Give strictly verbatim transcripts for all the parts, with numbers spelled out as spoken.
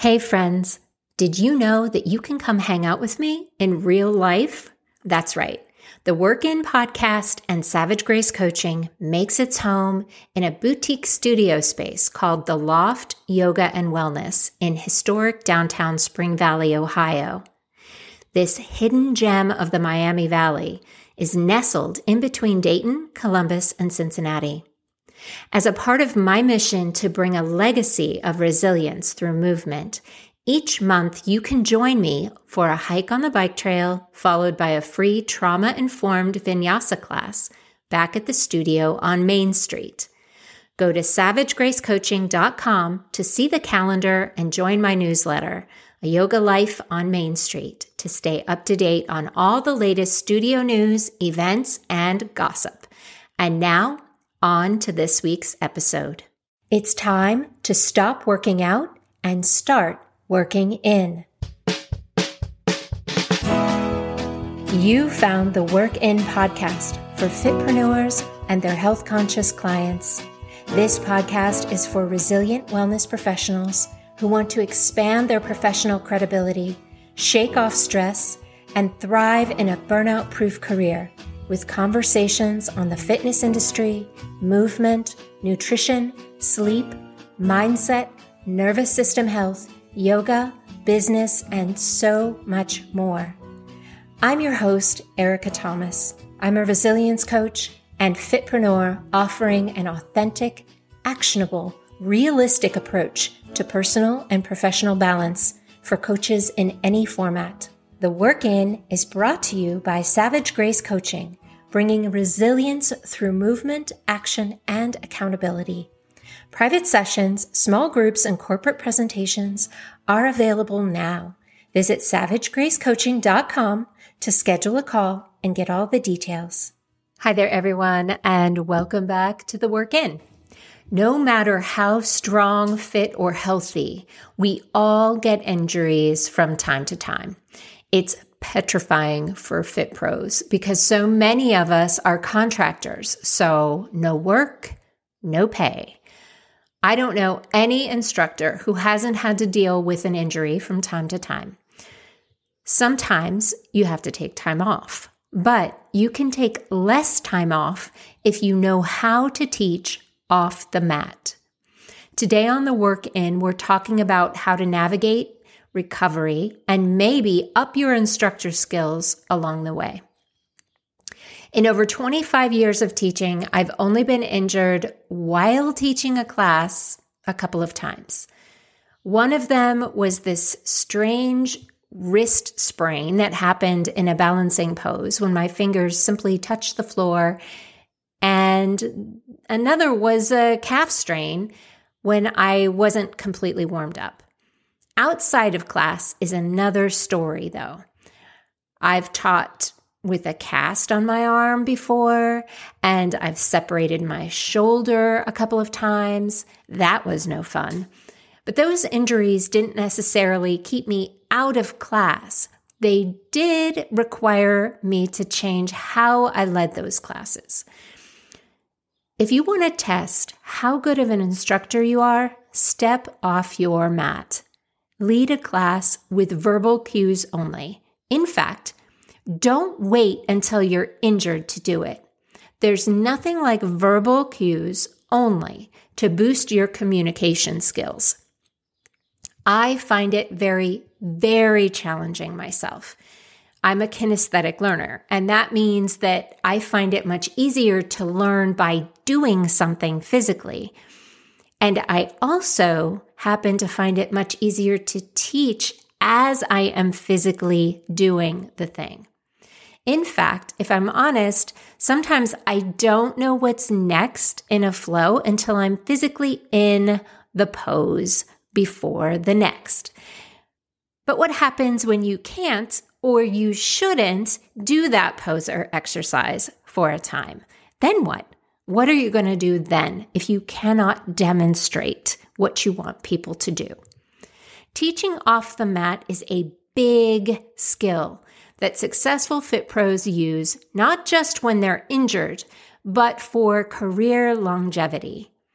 Hey friends, did you know that you can come hang out with me in real life? That's right. The Work In podcast and Savage Grace Coaching makes its home in a boutique studio space called The Loft Yoga and Wellness in historic downtown Spring Valley, Ohio. This hidden gem of the Miami Valley is nestled in between Dayton, Columbus, and Cincinnati. As a part of my mission to bring a legacy of resilience through movement, each month you can join me for a hike on the bike trail, followed by a free trauma-informed vinyasa class back at the studio on Main Street. Go to savage grace coaching dot com to see the calendar and join my newsletter, A Yoga Life on Main Street, to stay up to date on all the latest studio news, events, and gossip. And now, on to this week's episode. It's time to stop working out and start working in. You found the Work In podcast for fitpreneurs and their health-conscious clients. This podcast is for resilient wellness professionals who want to expand their professional credibility, shake off stress, and thrive in a burnout-proof career with conversations on the fitness industry, movement, nutrition, sleep, mindset, nervous system health, yoga, business, and so much more. I'm your host, Erica Thomas. I'm a resilience coach and fitpreneur offering an authentic, actionable, realistic approach to personal and professional balance for coaches in any format. The Work In is brought to you by Savage Grace Coaching, bringing resilience through movement, action, and accountability. Private sessions, small groups, and corporate presentations are available now. Visit savage grace coaching dot com to schedule a call and get all the details. Hi there, everyone, and welcome back to The Work In. No matter how strong, fit, or healthy, we all get injuries from time to time. It's petrifying for fit pros because so many of us are contractors, so no work, no pay. I don't know any instructor who hasn't had to deal with an injury from time to time. Sometimes you have to take time off, but you can take less time off if you know how to teach off the mat. Today on The Work In, we're talking about how to navigate recovery and maybe up your instructor skills along the way. In over twenty-five years of teaching, I've only been injured while teaching a class a couple of times. One of them was this strange wrist sprain that happened in a balancing pose when my fingers simply touched the floor. And another was a calf strain when I wasn't completely warmed up. Outside of class is another story, though. I've taught with a cast on my arm before, and I've separated my shoulder a couple of times. That was no fun. But those injuries didn't necessarily keep me out of class. They did require me to change how I led those classes. If you want to test how good of an instructor you are, step off your mat. Lead a class with verbal cues only. In fact, don't wait until you're injured to do it. There's nothing like verbal cues only to boost your communication skills. I find it very, very challenging myself. I'm a kinesthetic learner, and that means that I find it much easier to learn by doing something physically. And I also happen to find it much easier to teach as I am physically doing the thing. In fact, if I'm honest, sometimes I don't know what's next in a flow until I'm physically in the pose before the next. But what happens when you can't or you shouldn't do that pose or exercise for a time? Then what? What are you going to do then if you cannot demonstrate what you want people to do? Teaching off the mat is a big skill that successful fit pros use not just when they're injured, but for career longevity.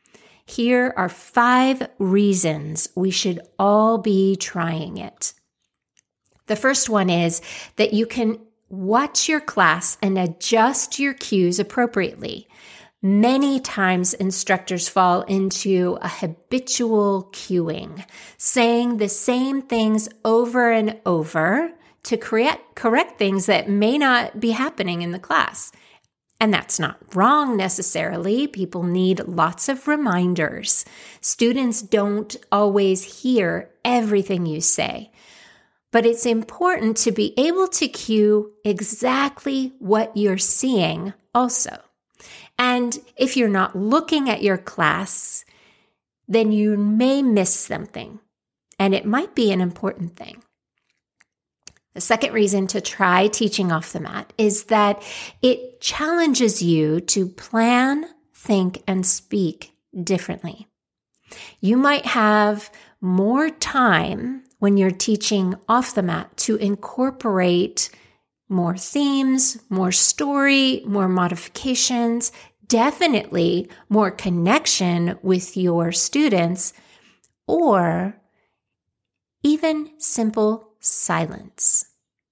Here are five reasons we should all be trying it. The first one is that you can watch your class and adjust your cues appropriately. Many times instructors fall into a habitual cueing, saying the same things over and over to correct, correct things that may not be happening in the class. And that's not wrong necessarily. People need lots of reminders. Students don't always hear everything you say. But it's important to be able to cue exactly what you're seeing also. And if you're not looking at your class, then you may miss something, and it might be an important thing. The second reason to try teaching off the mat is that it challenges you to plan, think, and speak differently. You might have more time when you're teaching off the mat to incorporate more themes, more story, more modifications, definitely more connection with your students, or even simple silence.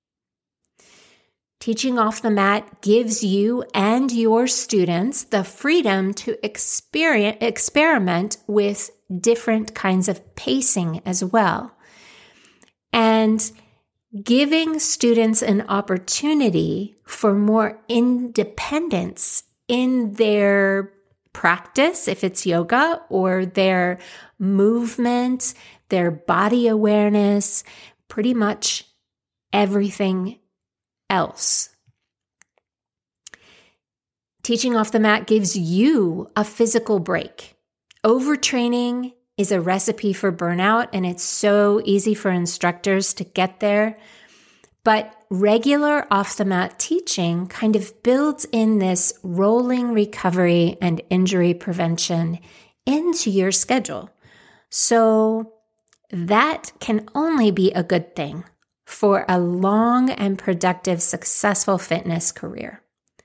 Teaching off the mat gives you and your students the freedom to experience, experiment with different kinds of pacing as well. And giving students an opportunity for more independence in their practice, if it's yoga, or their movement, their body awareness, pretty much everything else. Teaching off the mat gives you a physical break. Overtraining is a recipe for burnout, and it's so easy for instructors to get there. But regular off-the-mat teaching kind of builds in this rolling recovery and injury prevention into your schedule. So that can only be a good thing for a long and productive, successful fitness career.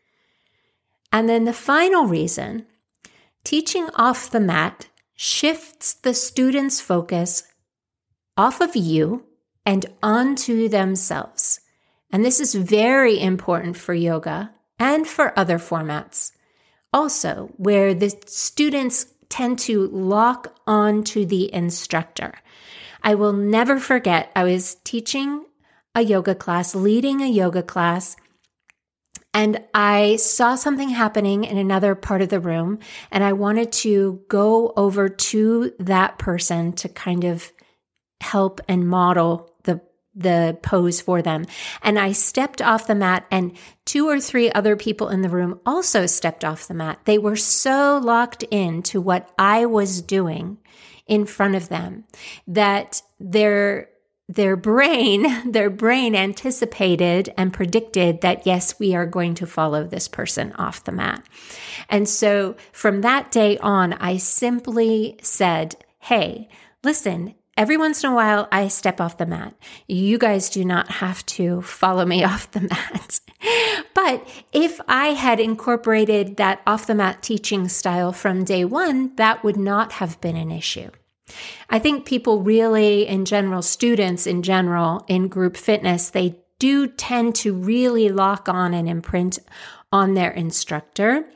And then the final reason, teaching off the mat shifts the student's focus off of you and onto themselves. And this is very important for yoga and for other formats also, where the students tend to lock onto the instructor. I will never forget, I was teaching a yoga class, leading a yoga class, and I saw something happening in another part of the room, and I wanted to go over to that person to kind of help and model the, the pose for them. And I stepped off the mat, and two or three other people in the room also stepped off the mat. They were so locked into what I was doing in front of them that their Their brain, their brain anticipated and predicted that, yes, we are going to follow this person off the mat. And so from that day on, I simply said, hey, listen, every once in a while I step off the mat. You guys do not have to follow me off the mat. But if I had incorporated that off the mat teaching style from day one, that would not have been an issue. I think people really, in general, students in general, in group fitness, they do tend to really lock on and imprint on their instructor.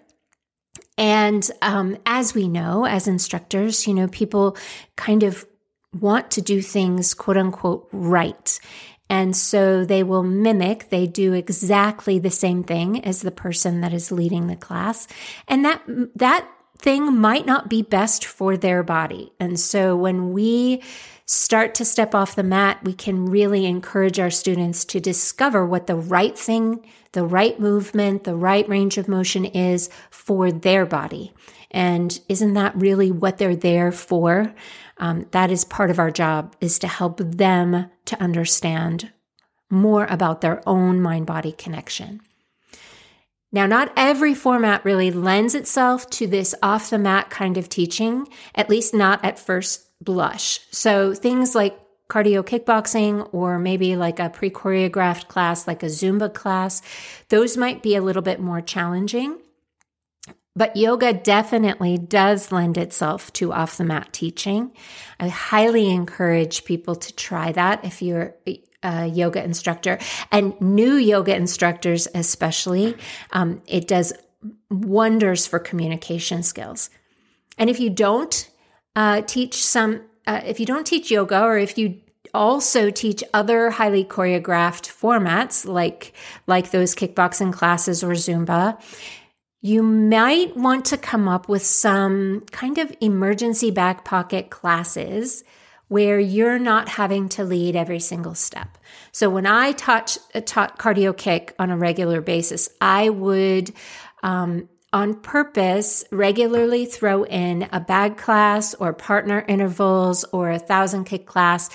And um, as we know, as instructors, you know, people kind of want to do things, quote unquote, right. And so they will mimic, they do exactly the same thing as the person that is leading the class. And that, that thing might not be best for their body. And so when we start to step off the mat, we can really encourage our students to discover what the right thing, the right movement, the right range of motion is for their body. And isn't that really what they're there for? Um, that is part of our job, is to help them to understand more about their own mind-body connection. Now, not every format really lends itself to this off-the-mat kind of teaching, at least not at first blush. So things like cardio kickboxing, or maybe like a pre-choreographed class, like a Zumba class, those might be a little bit more challenging. But yoga definitely does lend itself to off-the-mat teaching. I highly encourage people to try that if you're a yoga instructor, and new yoga instructors especially. Um, it does wonders for communication skills. And if you don't uh, teach some, uh, if you don't teach yoga, or if you also teach other highly choreographed formats like like those kickboxing classes or Zumba, you might want to come up with some kind of emergency back pocket classes where you're not having to lead every single step. So when I taught, taught cardio kick on a regular basis, I would, um, on purpose, regularly throw in a bag class or partner intervals or a thousand kick class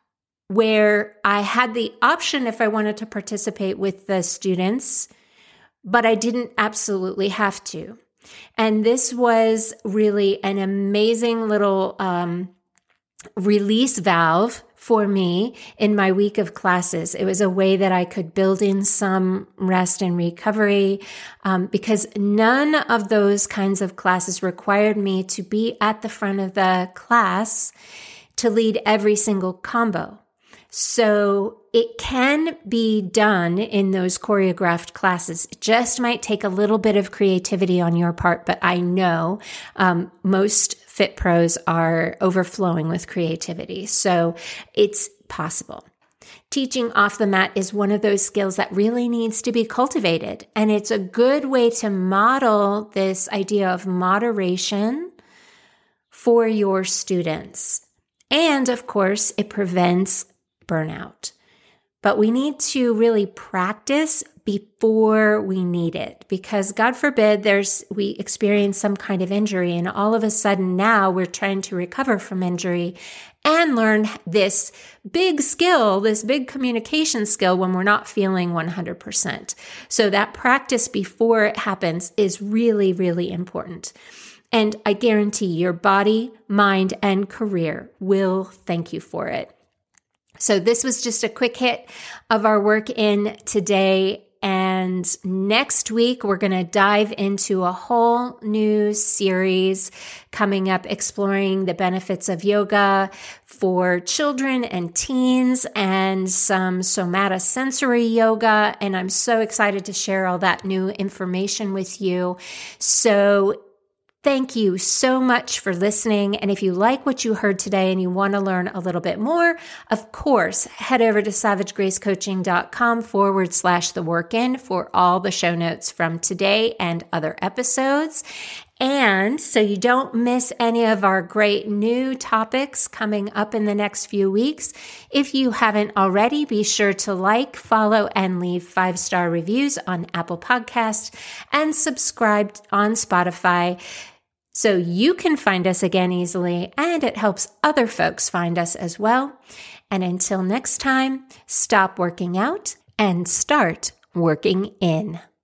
where I had the option if I wanted to participate with the students, but I didn't absolutely have to. And this was really an amazing little um, release valve for me in my week of classes. It was a way that I could build in some rest and recovery um, because none of those kinds of classes required me to be at the front of the class to lead every single combo. So it can be done in those choreographed classes. It just might take a little bit of creativity on your part, but I know um, most fit pros are overflowing with creativity. So it's possible. Teaching off the mat is one of those skills that really needs to be cultivated. And it's a good way to model this idea of moderation for your students. And of course, it prevents burnout. But we need to really practice before we need it, because God forbid there's we experience some kind of injury and all of a sudden now we're trying to recover from injury and learn this big skill, this big communication skill when we're not feeling one hundred percent. So that practice before it happens is really, really important. And I guarantee your body, mind, and career will thank you for it. So this was just a quick hit of our work in today. And next week, we're going to dive into a whole new series coming up, exploring the benefits of yoga for children and teens and some somatosensory yoga. And I'm so excited to share all that new information with you. So thank you so much for listening. And if you like what you heard today and you want to learn a little bit more, of course, head over to savagegracecoaching.com forward slash the work in for all the show notes from today and other episodes. And so you don't miss any of our great new topics coming up in the next few weeks. If you haven't already, be sure to like, follow, and leave five-star reviews on Apple Podcasts and subscribe on Spotify so you can find us again easily, and it helps other folks find us as well. And until next time, stop working out and start working in.